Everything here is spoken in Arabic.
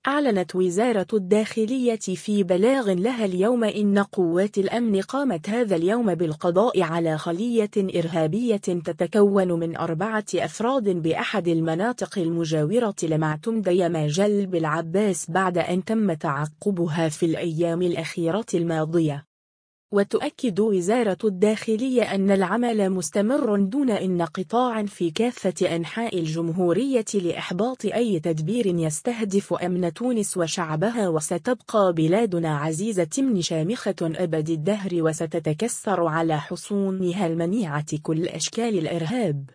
أعلنت وزارة الداخلية في بلاغ لها اليوم إن قوات الأمن قامت هذا اليوم بالقضاء على خلية إرهابية تتكون من 4 أفراد بأحد المناطق المجاورة لمعتمدي ماجل بالعباس بعد أن تم تعقبها في الأيام الأخيرة الماضية. وتؤكد وزارة الداخلية أن العمل مستمر دون انقطاع في كافة أنحاء الجمهورية لإحباط أي تدبير يستهدف أمن تونس وشعبها، وستبقى بلادنا عزيزة شامخة أبد الدهر، وستتكسر على حصونها المنيعة كل أشكال الإرهاب.